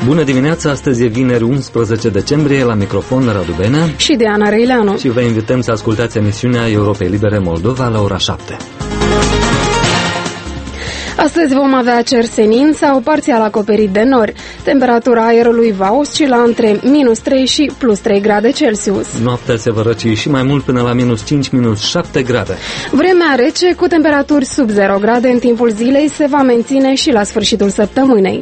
Bună dimineața, astăzi e vineri 11 decembrie, la microfon Radu Benea și Diana Reileanu. Și vă invităm să ascultați emisiunea Europei Libere Moldova la ora 7. Astăzi vom avea cer senin sau parțial acoperit de nori. Temperatura aerului va oscila între -3 și +3 grade Celsius. Noaptea se va răci și mai mult până la -5, -7 grade. Vremea rece cu temperaturi sub 0 grade în timpul zilei se va menține și la sfârșitul săptămânii.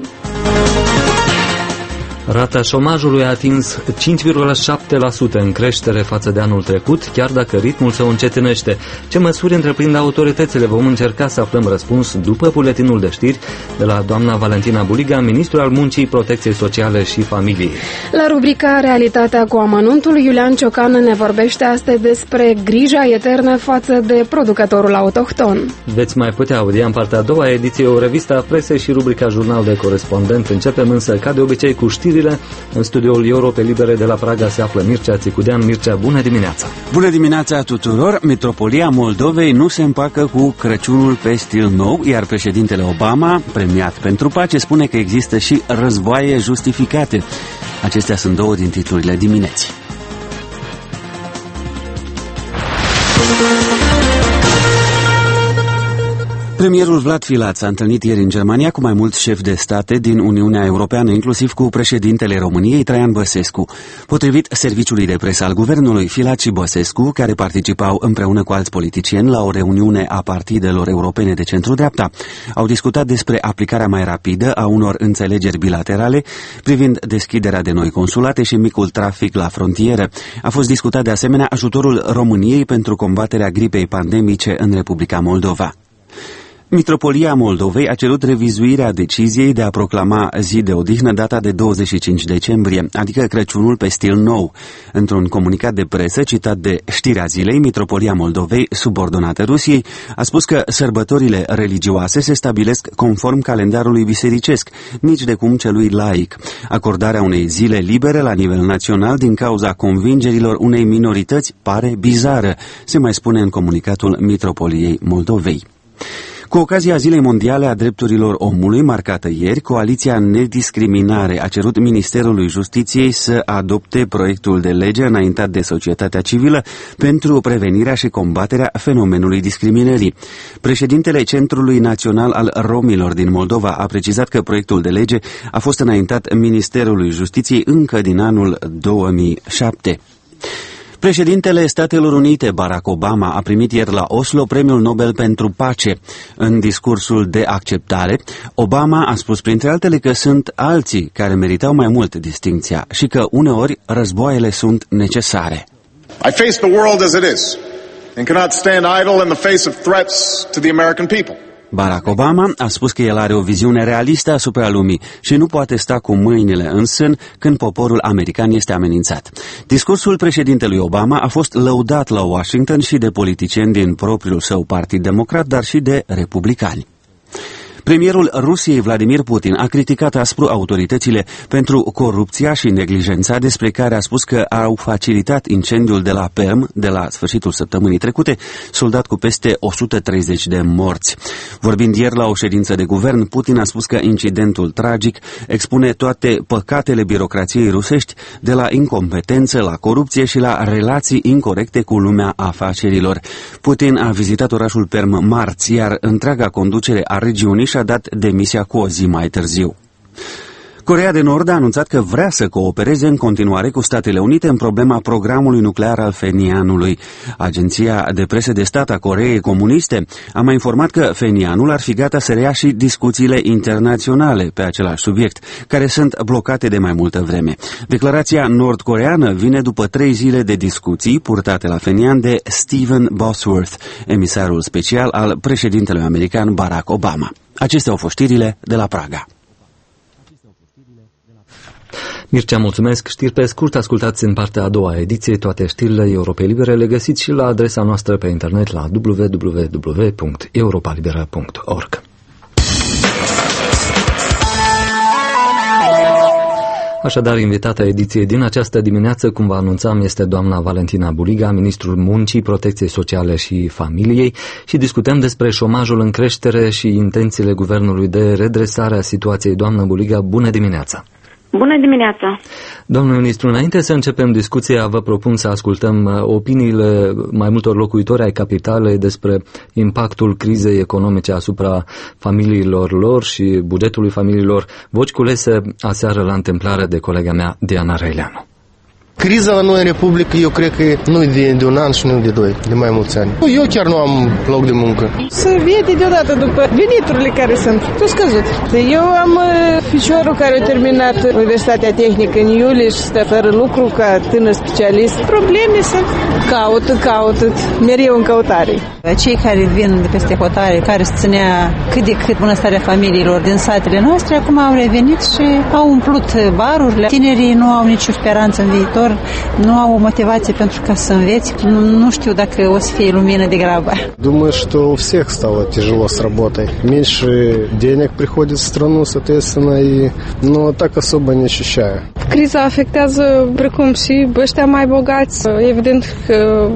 Rata șomajului a atins 5,7% în creștere față de anul trecut, chiar dacă ritmul se încetinește. Ce măsuri întreprind autoritățile? Vom încerca să aflăm răspuns după buletinul de știri de la doamna Valentina Buliga, ministrul al Muncii, Protecției Sociale și Familiei. La rubrica Realitatea cu amănuntul, Iulian Ciocan ne vorbește astăzi despre grija eternă față de producătorul autohton. Veți mai putea audia în partea a doua ediție o revistă a presei și rubrica Jurnal de Corespondent. Începem însă, ca de obicei, cu știri. În studioul Europei Libere de la Praga se află Mircea Țicudean. Mircea, bună dimineața! Bună dimineața tuturor! Metropolia Moldovei nu se împacă cu Crăciunul pe stil nou, iar președintele Obama, premiat pentru pace, spune că există și războaie justificate. Acestea sunt două din titlurile dimineții. Premierul Vlad Filat s-a întâlnit ieri în Germania cu mai mulți șefi de state din Uniunea Europeană, inclusiv cu președintele României, Traian Băsescu. Potrivit serviciului de presă al guvernului, Filat și Băsescu, care participau împreună cu alți politicieni la o reuniune a partidelor europene de centru-dreapta, au discutat despre aplicarea mai rapidă a unor înțelegeri bilaterale privind deschiderea de noi consulate și micul trafic la frontieră. A fost discutat de asemenea ajutorul României pentru combaterea gripei pandemice în Republica Moldova. Mitropolia Moldovei a cerut revizuirea deciziei de a proclama zi de odihnă data de 25 decembrie, adică Crăciunul pe stil nou. Într-un comunicat de presă citat de Știrea Zilei, Mitropolia Moldovei, subordonată Rusiei, a spus că sărbătorile religioase se stabilesc conform calendarului bisericesc, nici de cum celui laic. Acordarea unei zile libere la nivel național din cauza convingerilor unei minorități pare bizară, se mai spune în comunicatul Mitropoliei Moldovei. Cu ocazia Zilei Mondiale a Drepturilor Omului, marcată ieri, Coaliția Nediscriminare a cerut Ministerului Justiției să adopte proiectul de lege înaintat de societatea civilă pentru prevenirea și combaterea fenomenului discriminării. Președintele Centrului Național al Romilor din Moldova a precizat că proiectul de lege a fost înaintat Ministerului Justiției încă din anul 2007. Președintele Statelor Unite, Barack Obama, a primit ieri la Oslo Premiul Nobel pentru Pace. În discursul de acceptare, Obama a spus printre altele că sunt alții care meritau mai mult distincția și că uneori războaiele sunt necesare. I face the world as it is and cannot stand idle in the face of threats to the American people. Barack Obama a spus că el are o viziune realistă asupra lumii și nu poate sta cu mâinile în sân când poporul american este amenințat. Discursul președintelui Obama a fost lăudat la Washington și de politicieni din propriul său partid democrat, dar și de republicani. Premierul Rusiei, Vladimir Putin, a criticat aspru autoritățile pentru corupția și neglijența despre care a spus că au facilitat incendiul de la Perm de la sfârșitul săptămânii trecute, soldat cu peste 130 de morți. Vorbind ieri la o ședință de guvern, Putin a spus că incidentul tragic expune toate păcatele birocrației rusești, de la incompetență la corupție și la relații incorecte cu lumea afacerilor. Putin a vizitat orașul Perm marți, iar întreaga conducere a regiunii și-a dat demisia cu o zi mai târziu. Coreea de Nord a anunțat că vrea să coopereze în continuare cu Statele Unite în problema programului nuclear al Phenianului. Agenția de presă de stat a Coreei Comuniste a mai informat că Phenianul ar fi gata să reia și discuțiile internaționale pe același subiect, care sunt blocate de mai multă vreme. Declarația nord-coreeană vine după 3 zile de discuții purtate la Phenian de Stephen Bosworth, emisarul special al președintelui american Barack Obama. Acestea au fost știrile de la Praga. Mircea, mulțumesc. Știri pe scurt, ascultați în partea a doua ediție. Toate știrile Europei Libere le găsiți și la adresa noastră pe internet la www.europalibera.org. Așadar, invitata ediției din această dimineață, cum vă anunțam, este doamna Valentina Buliga, ministrul Muncii, Protecției Sociale și Familiei, și discutăm despre șomajul în creștere și intențiile guvernului de redresare a situației. Doamnă Buliga, bună dimineața! Bună dimineața! Domnul ministru, înainte să începem discuția, vă propun să ascultăm opiniile mai multor locuitori ai capitalei despre impactul crizei economice asupra familiilor lor și bugetului familiilor, voci culese aseară la întâmplare de colega mea, Diana Reileanu. Criza la noi în Republică, eu cred că nu e de un an și nu de doi, de mai mulți ani. Eu chiar nu am loc de muncă. Se vede deodată după veniturile care sunt scăzute. Eu am ficiorul care a terminat Universitatea Tehnică în iulie și stă fără lucru ca tânăr specialist. Probleme sunt. Caută, mereu în căutare. Cei care vin de peste hotare, care se ținea cât de cât bunăstarea familiilor din satele noastre, acum au revenit și au umplut barurile. Tinerii nu au nicio speranță în viitor. Nu au o motivație pentru ca să înveți. Nu știu dacă o să fie lumină de grabă. Думаю, что у всех стало тяжело с работой. Меньше денег приходит в страну, соответственно, но так особо не ощущаю. Criza afectează precum și ăștia mai bogați. Evident că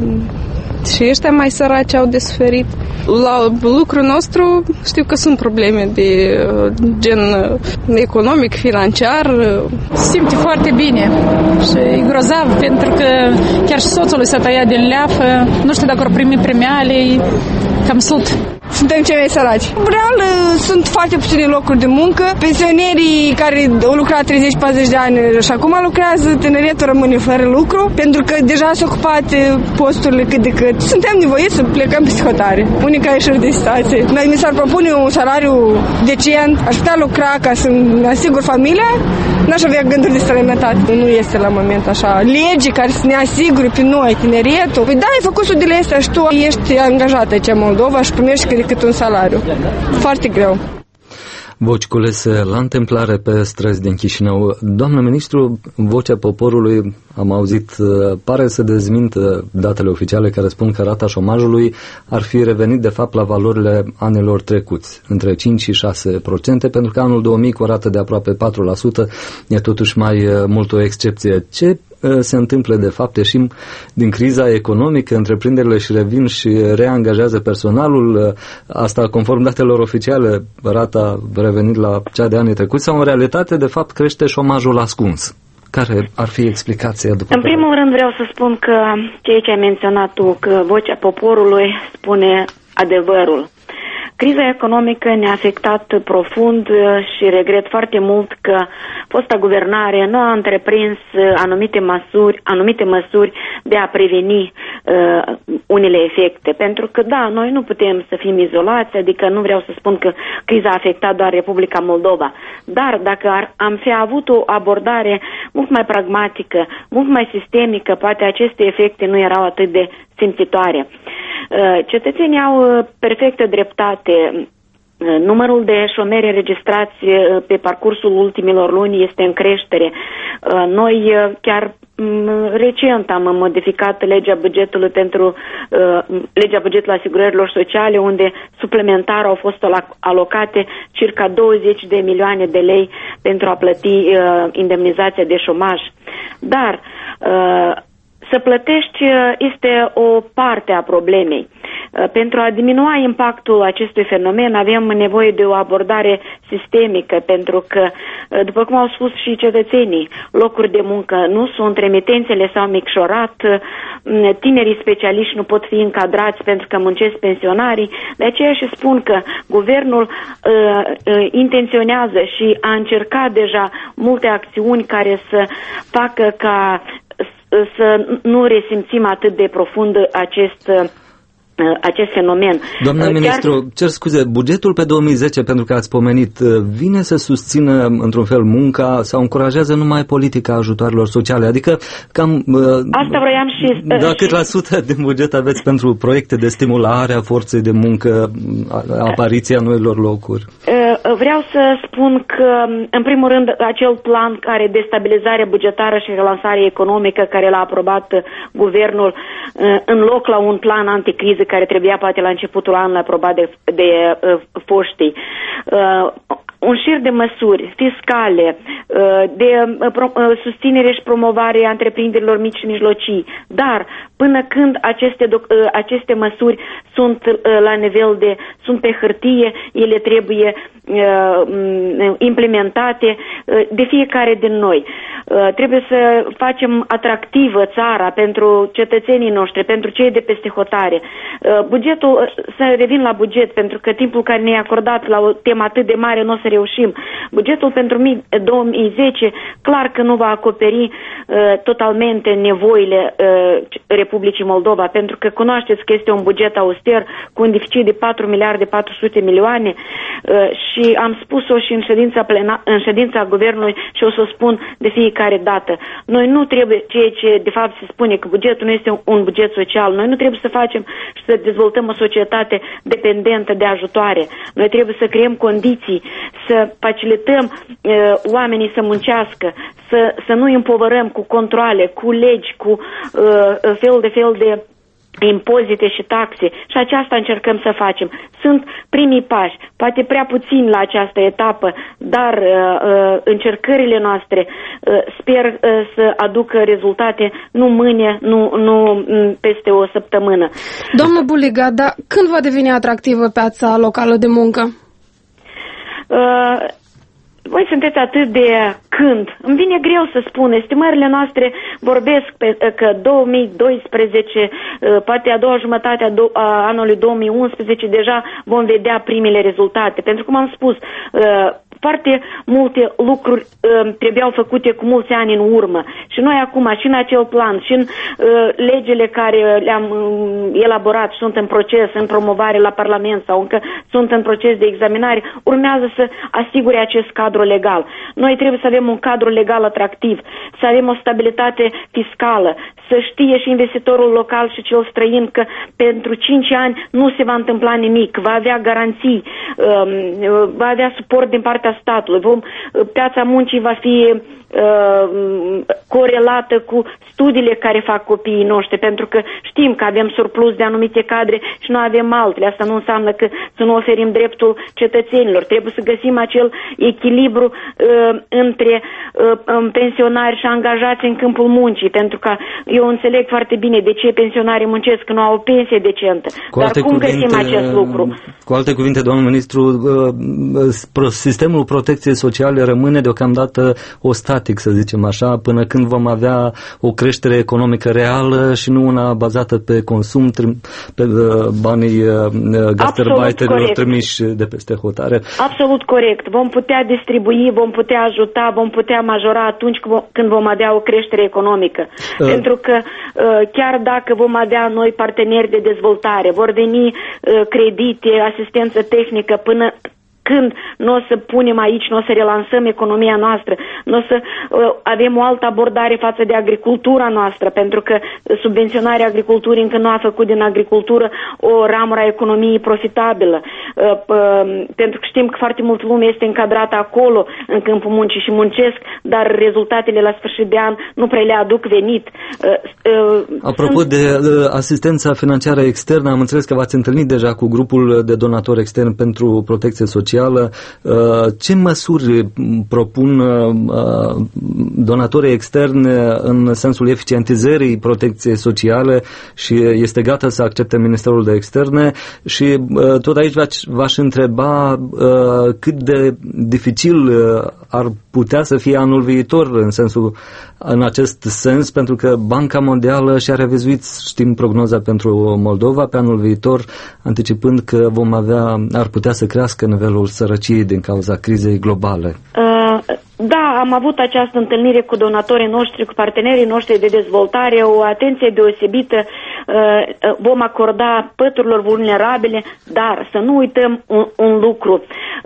și ăștia mai săraci au de suferit. La lucrul nostru știu că sunt probleme de gen economic, financiar. Simte foarte bine și e grozav pentru că chiar și soțul lui s-a tăiat din leafă. Nu știu dacă au primit premiale, cam sut. Suntem cei mai săraci. Real, sunt foarte puține locuri de muncă. Pensionerii care au lucrat 30-40 de ani și acum lucrează, tineretul rămâne fără lucru, pentru că deja s-au ocupat posturile cât de cât. Suntem nevoiți să plecăm peste hotare. Unica ieșire de situație. Mi s-ar propune un salariu decent, aș putea lucra ca să-mi asigur familia, n-aș avea gânduri de străinătate. Nu este la moment așa. Legii care să ne asigure pe noi, tineretul. Păi da, ai făcut studiile astea și tu ești angajată aici în Moldova și primești cât un salariu. Foarte greu. Voci culese la întâmplare pe străzi din Chișinău. Doamnă ministru, vocea poporului, am auzit, pare să dezmintă datele oficiale care spun că rata șomajului ar fi revenit de fapt la valorile anilor trecuți, între 5 și 6%, pentru că anul 2000 cu o rată de aproape 4% e totuși mai mult o excepție. Ce se întâmplă de fapt? Ieșim din criza economică, întreprinderile și revin și reangajează personalul, asta conform datelor oficiale, rata revenit la cea de anii trecuți, sau în realitate de fapt crește șomajul ascuns? Care ar fi explicația după În primul rând vreau să spun că ceea ce ai menționat tu, că vocea poporului spune adevărul. Criza economică ne-a afectat profund și regret foarte mult că fosta guvernare nu a întreprins anumite măsuri de a preveni unele efecte. Pentru că, da, noi nu putem să fim izolați, adică nu vreau să spun că criza a afectat doar Republica Moldova. Dar dacă am fi avut o abordare mult mai pragmatică, mult mai sistemică, poate aceste efecte nu erau atât de simțitoare. Cetățenii au perfectă dreptate. Numărul de șomeri înregistrați pe parcursul ultimilor luni este în creștere. Noi chiar recent am modificat legea bugetului legea bugetului asigurărilor sociale, unde suplimentar au fost alocate circa 20 de milioane de lei pentru a plăti indemnizația de șomaj. Dar să plătești este o parte a problemei. Pentru a diminua impactul acestui fenomen avem nevoie de o abordare sistemică, pentru că, după cum au spus și cetățenii, locuri de muncă nu sunt, remitențele s-au micșorat, tinerii specialiști nu pot fi încadrați pentru că muncesc pensionarii. De aceea și spun că guvernul intenționează și a încercat deja multe acțiuni care să facă ca să nu resimțim atât de profund acest fenomen. Doamna ministru, cer scuze, bugetul pe 2010, pentru că ați pomenit, vine să susțină într-un fel munca sau încurajează numai politica ajutoarelor sociale? Adică cam... Asta vroiam și... Da, cât la sută din buget aveți pentru proiecte de stimulare a forței de muncă, apariția noilor locuri? Vreau să spun că, în primul rând, acel plan de stabilizare bugetară și relansare economică care l-a aprobat guvernul, în loc la un plan anticriză care trebuia poate la începutul anului aprobat de foștii. Un șir de măsuri fiscale, de susținere și promovare a întreprinderilor mici și mijlocii, dar până când aceste măsuri sunt la nivel sunt pe hârtie, ele trebuie implementate de fiecare din noi. Trebuie să facem atractivă țara pentru cetățenii noștri, pentru cei de peste hotare. Bugetul, să revin la buget, pentru că timpul care ne-a acordat la o temă atât de mare nu o să reușim. Bugetul pentru 2010 clar că nu va acoperi totalmente nevoile Republicii Moldova, pentru că cunoașteți că este un buget auster cu un deficit de 4 miliarde 400 milioane și am spus-o și în ședința guvernului și o să o spun de fiecare dată. Noi nu trebuie, ceea ce de fapt se spune că bugetul nu este un buget social, noi nu trebuie să facem și să dezvoltăm o societate dependentă de ajutoare. Noi trebuie să creăm condiții, să facilităm oamenii să muncească, să nu împovărăm cu controale, cu legi, cu fel de impozite și taxe, și aceasta încercăm să facem. Sunt primii pași, poate prea puțin la această etapă, dar încercările noastre sper să aducă rezultate nu mâine, nu peste o săptămână. Domnul Buliga, dar când va deveni atractivă piața locală de muncă? Voi sunteți atât de când. Îmi vine greu să spun. Estimările noastre vorbesc că 2012, poate a doua jumătate a anului 2011, deja vom vedea primele rezultate. Pentru că, cum am spus, foarte multe lucruri trebuiau făcute cu mulți ani în urmă. Și noi acum, și în acel plan, și în legile care le-am elaborat, sunt în proces, în promovare la Parlament sau încă sunt în proces de examinare, urmează să asigure acest cadru legal. Noi trebuie să avem un cadru legal atractiv, să avem o stabilitate fiscală, să știe și investitorul local și cel străin că pentru 5 ani nu se va întâmpla nimic, va avea garanții, va avea suport din partea statului. Piața muncii va fi corelată cu studiile care fac copiii noștri, pentru că știm că avem surplus de anumite cadre și nu avem altele. Asta nu înseamnă că să nu oferim dreptul cetățenilor. Trebuie să găsim acel echilibru între pensionari și angajați în câmpul muncii, pentru că eu înțeleg foarte bine de ce pensionarii muncesc, că nu au o pensie decentă. Dar cum găsim acest lucru? Cu alte cuvinte, domnul ministru, sistemul protecției sociale rămâne deocamdată static, să zicem așa, până când vom avea o creștere economică reală și nu una bazată pe consum, pe banii gastarbeiterilor trimiși de peste hotare. Absolut corect. Vom putea distribui, vom putea ajuta, vom putea majora atunci când vom avea o creștere economică. Pentru că chiar dacă vom avea noi parteneri de dezvoltare, vor veni credite, asistență tehnică, până când nu o să punem aici, nu o să relansăm economia noastră, nu o să avem o altă abordare față de agricultura noastră, pentru că subvenționarea agriculturii încă nu a făcut din agricultură o ramură a economiei profitabilă, pentru că știm că foarte multă lume este încadrată acolo, în câmpul muncii și muncesc, dar rezultatele la sfârșit de an nu prea le aduc venit. Apropo de asistența financiară externă, am înțeles că v-ați întâlnit deja cu grupul de donatori externi pentru protecție socială. Ce măsuri propun donatorii externi în sensul eficientizării protecției sociale și este gata să accepte Ministerul de Externe? Și tot aici v-aș întreba cât de dificil ar putea să fie anul viitor în acest sens, pentru că Banca Mondială și-a revizuit, știm, prognoza pentru Moldova pe anul viitor, anticipând că ar putea să crească nivelul sărăciei din cauza crizei globale. Da, am avut această întâlnire cu donatorii noștri, cu partenerii noștri de dezvoltare, o atenție deosebită vom acorda păturilor vulnerabile, dar să nu uităm un lucru.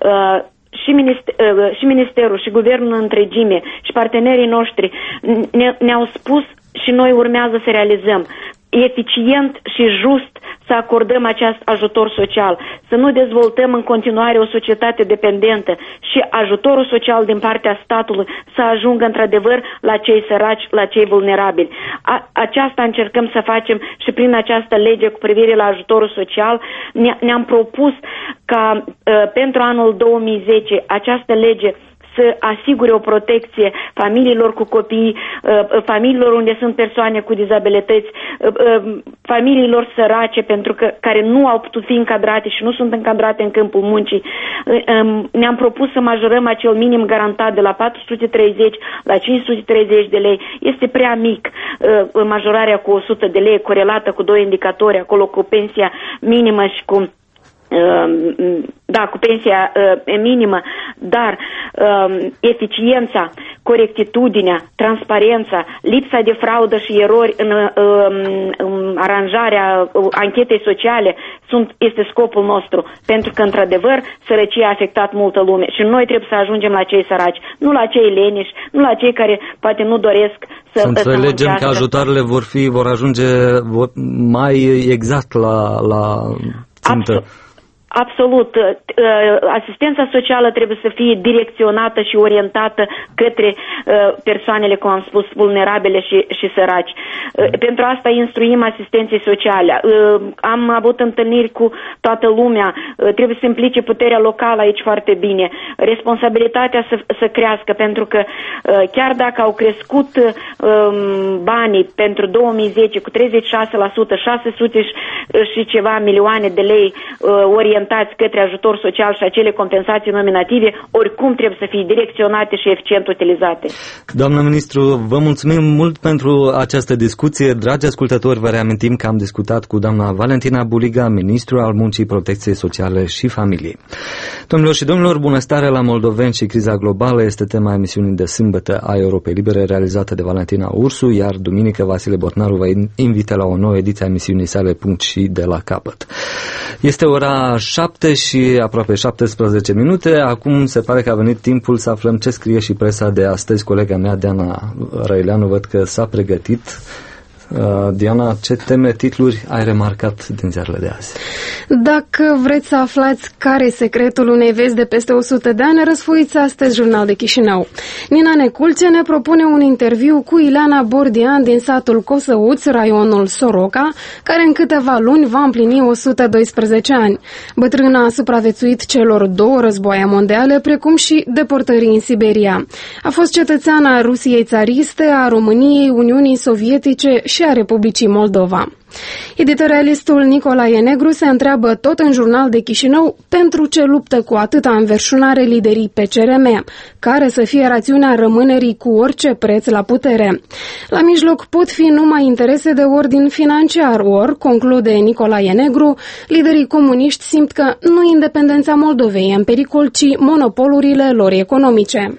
Și Ministerul și Guvernul în întregime și partenerii noștri ne-au spus și noi urmează să realizăm eficient și just să acordăm acest ajutor social, să nu dezvoltăm în continuare o societate dependentă și ajutorul social din partea statului să ajungă într-adevăr la cei săraci, la cei vulnerabili. Aceasta încercăm să facem și prin această lege cu privire la ajutorul social. Ne-am propus ca pentru anul 2010 această lege să asigure o protecție familiilor cu copii, familiilor unde sunt persoane cu dizabilități, familiilor sărace care nu au putut fi încadrate și nu sunt încadrate în câmpul muncii. Ne-am propus să majorăm acel minim garantat de la 430 la 530 de lei. Este prea mic majorarea cu 100 de lei, corelată cu 2 indicatori, acolo cu pensia minimă și cu pensia minimă, dar eficiența, corectitudinea, transparența, lipsa de fraudă și erori în aranjarea anchetei sociale este scopul nostru, pentru că, într-adevăr, sărăcia a afectat multă lume și noi trebuie să ajungem la cei săraci, nu la cei leniși, nu la cei care poate nu doresc să înțelegem că ajutoarele vor ajunge mai exact la țintă. Absolut. Asistența socială trebuie să fie direcționată și orientată către persoanele, cum am spus, vulnerabile și săraci. Pentru asta instruim asistenții sociale. Am avut întâlniri cu toată lumea. Trebuie să implice puterea locală aici foarte bine. Responsabilitatea să crească, pentru că chiar dacă au crescut banii pentru 2010 cu 36%, 600 și ceva milioane de lei orientați către ajutor social și acele compensații nominative, oricum trebuie să fie direcționate și eficient utilizate. Doamnă ministru, vă mulțumim mult pentru această discuție. Dragi ascultători, vă reamintim că am discutat cu doamna Valentina Buliga, ministru al Muncii, Protecției Sociale și Familiei. Domnilor și domnilor, bunăstarea la moldoveni și criza globală este tema emisiunii de sâmbătă a Europei Libere, realizată de Valentina Ursu, iar duminică Vasile Botnaru vă invită la o nouă ediție a emisiunii sale Punct și de la capăt. Este ora 7 și aproape 17 minute. Acum se pare că a venit timpul să aflăm ce scrie și presa de astăzi. Colega mea, Diana Răileanu, văd că s-a pregătit. Diana, ce teme, titluri ai remarcat din ziarele de azi? Dacă vreți să aflați care e secretul unei vezi de peste 100 de ani, răsfoiți astăzi Jurnal de Chișinău. Nina Neculce ne propune un interviu cu Ileana Bordian din satul Cosăuț, raionul Soroca, care în câteva luni va împlini 112 ani. Bătrâna a supraviețuit celor 2 războaie mondiale, precum și deportării în Siberia. A fost cetățeana Rusiei țariste, a României, Uniunii Sovietice și a Republicii Moldova. Editorialistul Nicolae Negru se întreabă tot în Jurnal de Chișinău pentru ce luptă cu atâta înverșunare liderii PCRM, care să fie rațiunea rămânerii cu orice preț la putere. La mijloc pot fi numai interese de ordin financiar, ori, conclude Nicolae Negru, liderii comuniști simt că nu independența Moldovei e în pericol, ci monopolurile lor economice.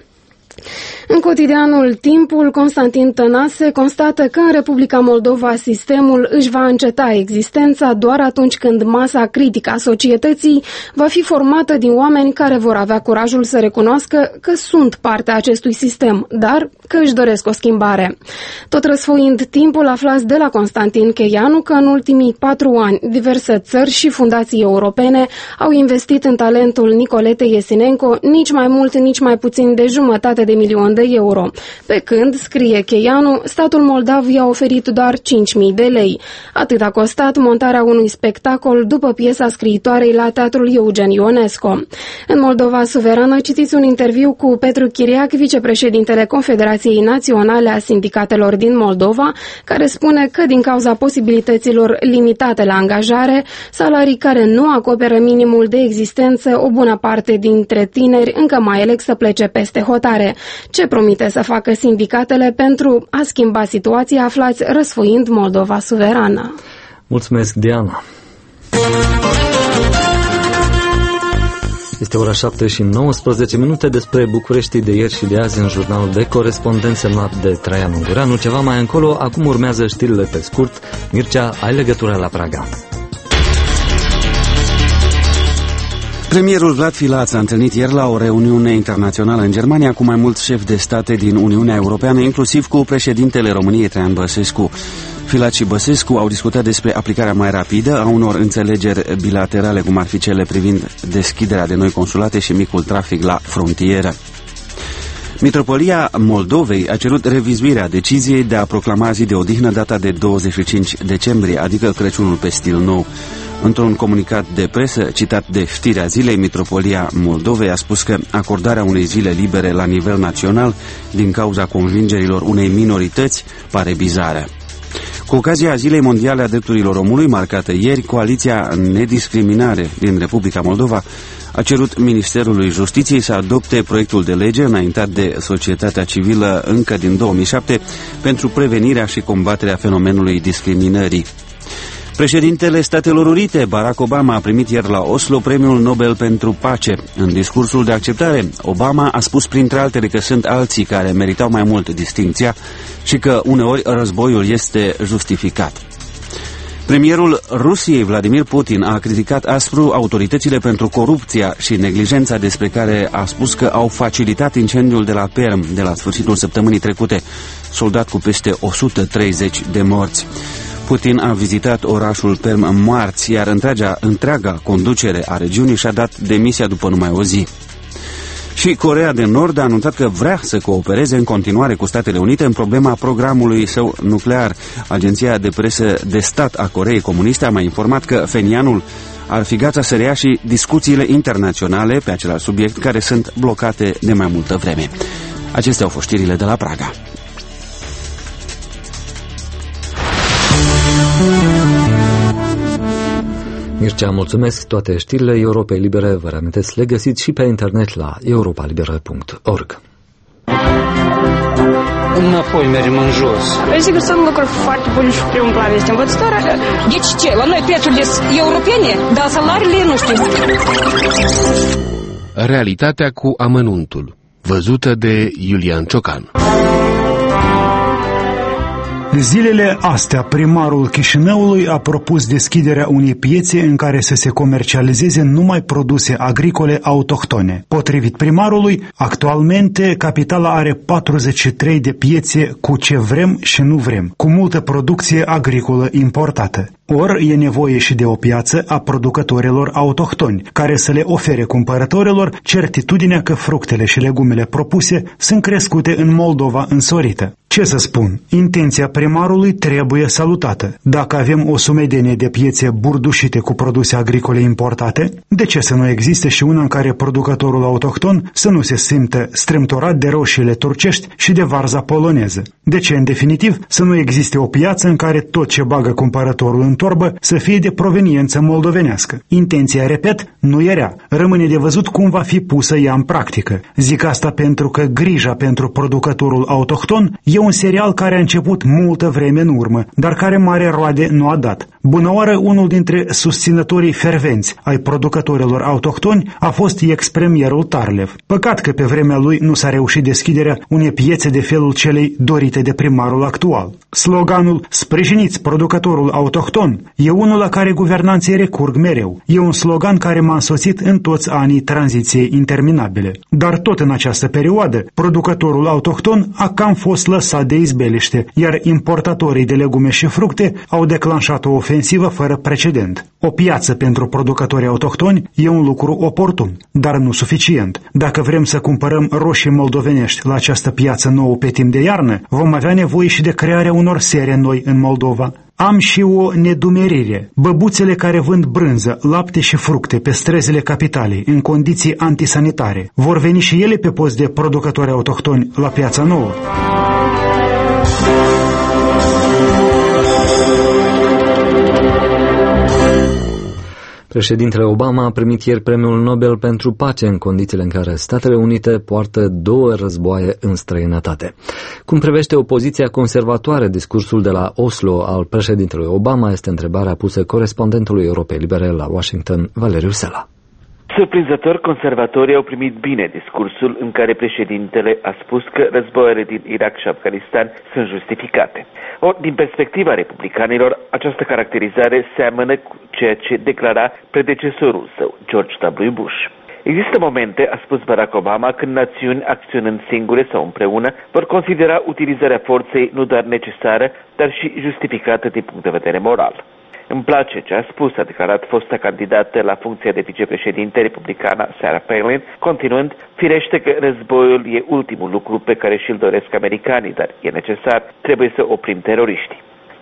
În cotidianul Timpul, Constantin Tănase constată că în Republica Moldova sistemul își va înceta existența doar atunci când masa critică a societății va fi formată din oameni care vor avea curajul să recunoască că sunt parte a acestui sistem, dar că își doresc o schimbare. Tot răsfoind Timpul, aflați de la Constantin Cheianu că în ultimii 4 ani diverse țări și fundații europene au investit în talentul Nicolete Iesinenko nici mai mult, nici mai puțin de 1,5 milion de euro. Pe când, scrie Cheianu, statul moldav i-a oferit doar 5.000 de lei. Atât a costat montarea unui spectacol după piesa scriitoarei la Teatrul Eugen Ionesco. În Moldova Suverană citiți un interviu cu Petru Chiriac, vicepreședintele Confederației Naționale a Sindicatelor din Moldova, care spune că din cauza posibilităților limitate la angajare, salarii care nu acoperă minimul de existență, o bună parte dintre tineri încă mai eleg să plece peste hotare. Ce promite să facă sindicatele pentru a schimba situația, aflați răsfoind Moldova Suverană. Mulțumesc, Diana. Este ora 7 și 19 minute. Despre București de ieri și de azi în jurnalul de corespondent semnat de Traian Ungureanu. Ceva mai încolo, acum urmează știrile pe scurt. Mircea, ai legătură la Praga. Premierul Vlad Filat s-a întâlnit ieri la o reuniune internațională în Germania cu mai mulți șefi de state din Uniunea Europeană, inclusiv cu președintele României Traian Băsescu. Filat și Băsescu au discutat despre aplicarea mai rapidă a unor înțelegeri bilaterale, cum ar fi cele privind deschiderea de noi consulate și micul trafic la frontieră. Mitropolia Moldovei a cerut revizuirea deciziei de a proclama zi de odihnă data de 25 decembrie, adică Crăciunul pe stil nou. Într-un comunicat de presă, citat de Știrea Zilei, Mitropolia Moldovei a spus că acordarea unei zile libere la nivel național, din cauza convingerilor unei minorități, pare bizară. Cu ocazia Zilei Mondiale a Drepturilor Omului, marcată ieri, Coaliția Nediscriminare din Republica Moldova a cerut Ministerului Justiției să adopte proiectul de lege înaintat de societatea civilă încă din 2007 pentru prevenirea și combaterea fenomenului discriminării. Președintele Statelor Unite, Barack Obama, a primit ieri la Oslo Premiul Nobel pentru Pace. În discursul de acceptare, Obama a spus printre altele că sunt alții care meritau mai mult distincția și că uneori războiul este justificat. Premierul Rusiei, Vladimir Putin, a criticat aspru autoritățile pentru corupția și neglijența despre care a spus că au facilitat incendiul de la Perm de la sfârșitul săptămânii trecute, soldat cu peste 130 de morți. Putin a vizitat orașul Perm marți, iar întreaga conducere a regiunii și-a dat demisia după numai o zi. Și Coreea de Nord a anunțat că vrea să coopereze în continuare cu Statele Unite în problema programului său nuclear. Agenția de presă de stat a Coreei Comuniste a mai informat că Phenianul ar fi gata să reia și discuțiile internaționale pe același subiect care sunt blocate de mai multă vreme. Acestea au fost știrile de la Praga. Mircea, mulțumesc. Toate știrile Europei Libere, vă reamintesc, le găsiți și pe internet la europalibera.org. Înapoi mergem în jos. Sigur, sunt lucruri foarte bune și primul plan este învățătoarea. Deci ce? La noi prețurile sunt europene, dar salariile nu știu. Realitatea cu amănuntul, văzută de Iulian Ciocan. Zilele astea, primarul Chișinăului a propus deschiderea unei piețe în care să se comercializeze numai produse agricole autohtone. Potrivit primarului, actualmente capitala are 43 de piețe cu ce vrem și nu vrem, cu multă producție agricolă importată. Ori e nevoie și de o piață a producătorilor autohtoni, care să le ofere cumpărătorilor certitudinea că fructele și legumele propuse sunt crescute în Moldova însorită. Ce să spun, intenția primarului trebuie salutată. Dacă avem o sumedenie de piețe burdușite cu produse agricole importate, de ce să nu existe și una în care producătorul autohton să nu se simtă strâmtorat de roșiile turcești și de varza poloneză? De ce, în definitiv, să nu existe o piață în care tot ce bagă cumpărătorul în torbă să fie de proveniență moldovenească? Intenția, repet, nu e rea. Rămâne de văzut cum va fi pusă ea în practică. Zic asta pentru că grija pentru producătorul autohton e un serial care a început multă vreme în urmă, dar care mare roade nu a dat. Bunăoară, unul dintre susținătorii fervenți ai producătorilor autohtoni a fost ex-premierul Tarlev. Păcat că pe vremea lui nu s-a reușit deschiderea unei piețe de felul celei dorite de primarul actual. Sloganul "Sprijiniți producătorul autohton" e unul la care guvernanții recurg mereu. E un slogan care m-a însoțit în toți anii tranziției interminabile. Dar tot în această perioadă, producătorul autohton a cam fost lăsat de izbeliște, iar importatorii de legume și fructe au declanșat o ofensivă fără precedent. O piață pentru producătorii autohtoni e un lucru oportun, dar nu suficient. Dacă vrem să cumpărăm roșii moldovenești la această piață nouă pe timp de iarnă, vom avea nevoie și de crearea unor sere noi în Moldova. Am și o nedumerire. Băbuțele care vând brânză, lapte și fructe pe străzile capitalei, în condiții antisanitare, vor veni și ele pe post de producători autohtoni la piața nouă? Președintele Obama a primit ieri Premiul Nobel pentru Pace în condițiile în care Statele Unite poartă 2 războaie în străinătate. Cum privește opoziția conservatoare, discursul de la Oslo al președintelui Obama este întrebarea pusă corespondentului Europei Libere la Washington, Valeriu Sela. Surprinzător, conservatorii au primit bine discursul în care președintele a spus că războaiele din Irak și Afganistan sunt justificate. Din perspectiva republicanilor, această caracterizare seamănă cu ceea ce declara predecesorul său, George W. Bush. Există momente, a spus Barack Obama, când națiuni acționând singure sau împreună vor considera utilizarea forței nu doar necesară, dar și justificată din punct de vedere moral. Îmi place ce a spus, a declarat fosta candidată la funcția de vicepreședinte republicana Sarah Palin, continuând: firește că războiul e ultimul lucru pe care și-l doresc americanii, dar e necesar, trebuie să oprim teroriștii.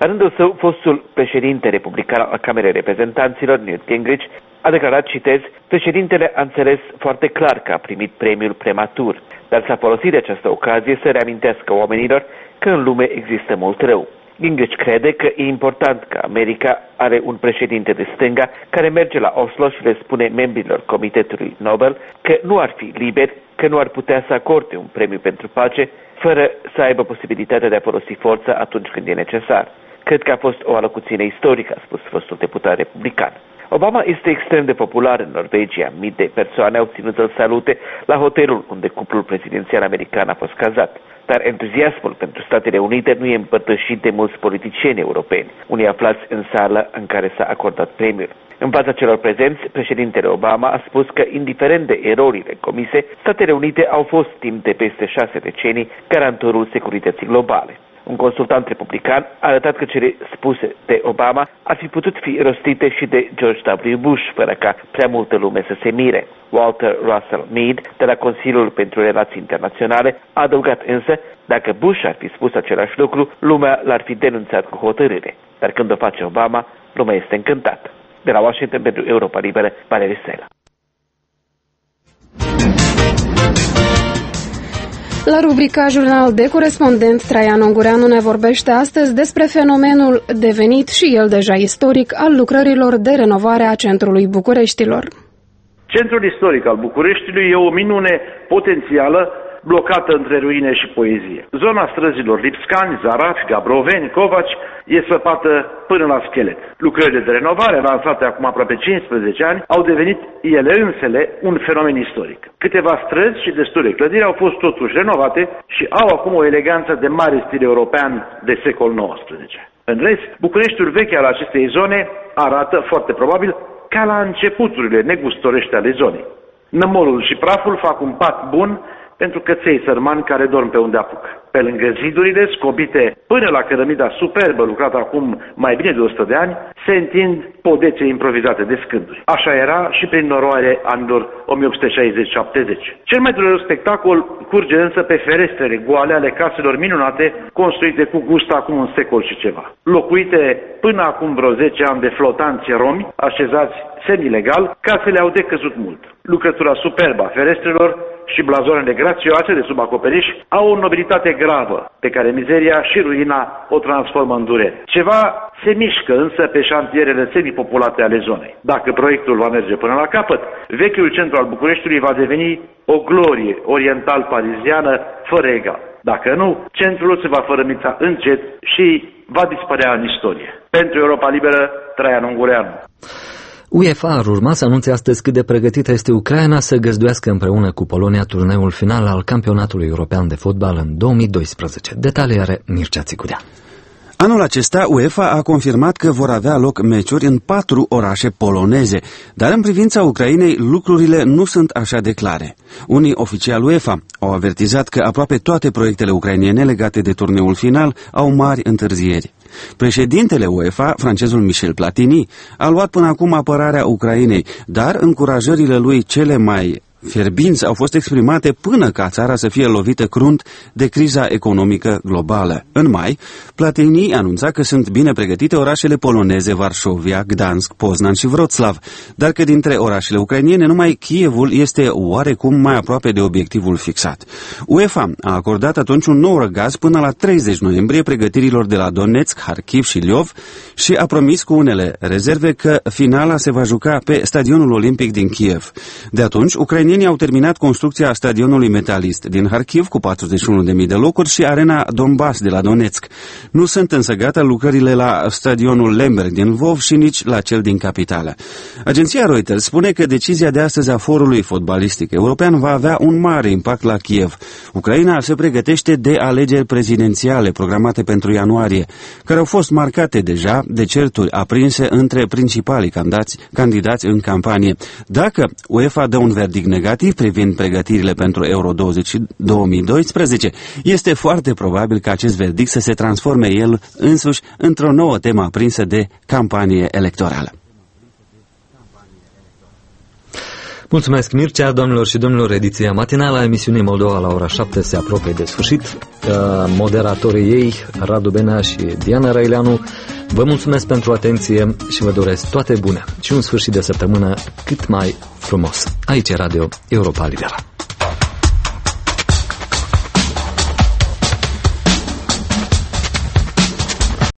La rândul său, fostul președinte republican al Camerei Reprezentanților, Newt Gingrich, a declarat, citez, președintele a înțeles foarte clar că a primit premiul prematur, dar s-a folosit de această ocazie să reamintească oamenilor că în lume există mult rău. Gingrich crede că e important că America are un președinte de stânga care merge la Oslo și le spune membrilor Comitetului Nobel că nu ar fi liber, că nu ar putea să acorde un premiu pentru pace fără să aibă posibilitatea de a folosi forța atunci când e necesar. Cred că a fost o alocuțiune istorică, a spus fostul deputat republican. Obama este extrem de popular în Norvegia. Mii de persoane au ținut să-l salute la hotelul unde cuplul prezidențial american a fost cazat. Dar entuziasmul pentru Statele Unite nu e împărtășit de mulți politicieni europeni, unii aflați în sală în care s-a acordat premiul. În fața celor prezenți, președintele Obama a spus că, indiferent de erorile comise, Statele Unite au fost timp de peste 6 decenii garantorul securității globale. Un consultant republican a arătat că cele spuse de Obama ar fi putut fi rostite și de George W. Bush, fără ca prea multă lume să se mire. Walter Russell Mead, de la Consiliul pentru Relații Internaționale, a adăugat însă, dacă Bush ar fi spus același lucru, lumea l-ar fi denunțat cu hotărâre. Dar când o face Obama, lumea este încântată. De la Washington pentru Europa Liberă, Valerii Sela. La rubrica Jurnal de Corespondent, Traian Ungureanu ne vorbește astăzi despre fenomenul devenit și el deja istoric al lucrărilor de renovare a centrului Bucureștilor. Centrul istoric al Bucureștiului e o minune potențială blocată între ruine și poezie. Zona străzilor Lipscani, Zarafi, Gabroveni, Covaci e săpată până la schelet. Lucrările de renovare, lansate acum aproape 15 ani, au devenit ele însele un fenomen istoric. Câteva străzi și destule clădiri au fost totuși renovate și au acum o eleganță de mare stil european de secol XIX. În rest, Bucureștiul vechi al acestei zone arată, foarte probabil, ca la începuturile negustorești ale zonei. Nămolul și praful fac un pat bun pentru căței sărmani care dorm pe unde apucă. Pe lângă zidurile scobite până la cărămida superbă, lucrată acum mai bine de 100 de ani, se întind podețe improvizate de scânduri. Așa era și prin noroare anilor 1860-70. Cel mai dureros spectacol curge însă pe ferestrele goale ale caselor minunate, construite cu gust acum un secol și ceva. Locuite până acum vreo 10 ani de flotanți romi, așezați semi-legal, casele au decăzut mult. Lucrătura superbă a ferestrelor și blazoanele grațioase de sub acoperiș au o nobilitate gravă, pe care mizeria și ruina o transformă în durere. Ceva se mișcă însă pe șantierele semipopulate ale zonei. Dacă proiectul va merge până la capăt, vechiul centru al Bucureștiului va deveni o glorie oriental-pariziană fără egal. Dacă nu, centrul se va fărâmița încet și va dispărea în istorie. Pentru Europa Liberă, Traian Ungureanu. UEFA ar urma să anunțe astăzi cât de pregătită este Ucraina să găzduiască împreună cu Polonia turneul final al campionatului european de fotbal în 2012. Detalii are Mircea Țicudea. Anul acesta, UEFA a confirmat că vor avea loc meciuri în 4 orașe poloneze, dar în privința Ucrainei lucrurile nu sunt așa de clare. Unii oficiali UEFA au avertizat că aproape toate proiectele ucrainene legate de turneul final au mari întârzieri. Președintele UEFA, francezul Michel Platini, a luat până acum apărarea Ucrainei, dar încurajările lui cele mai fierbinți au fost exprimate până ca țara să fie lovită crunt de criza economică globală. În mai, Platini anunța că sunt bine pregătite orașele poloneze Varșovia, Gdansk, Poznan și Wroclaw, dar că dintre orașele ucrainene numai Kievul este oarecum mai aproape de obiectivul fixat. UEFA a acordat atunci un nou răgaz până la 30 noiembrie pregătirilor de la Donetsk, Kharkiv și Lviv și a promis cu unele rezerve că finala se va juca pe stadionul olimpic din Kiev. De atunci, ucrainienii au terminat construcția stadionului Metalist din Kharkiv cu 41.000 de locuri și arena Donbass de la Donetsk. Nu sunt însă gata lucrările la stadionul Lemberg din Lvov și nici la cel din capitală. Agenția Reuters spune că decizia de astăzi a forului fotbalistic european va avea un mare impact la Kiev. Ucraina se pregătește de alegeri prezidențiale programate pentru ianuarie, care au fost marcate deja de certuri aprinse între principalii candidați în campanie. Dacă UEFA dă un verdict negativ privind pregătirile pentru Euro 2012, este foarte probabil ca acest verdict să se transforme el însuși într-o nouă temă aprinsă de campanie electorală. Mulțumesc, Mircea. Doamnelor și domnilor, ediția matinală a emisiunii Moldova la ora 7 se apropie de sfârșit. Moderatorii ei, Radu Benea și Diana Răileanu, vă mulțumesc pentru atenție și vă doresc toate bune și un sfârșit de săptămână cât mai frumos. Aici e Radio Europa Liberă.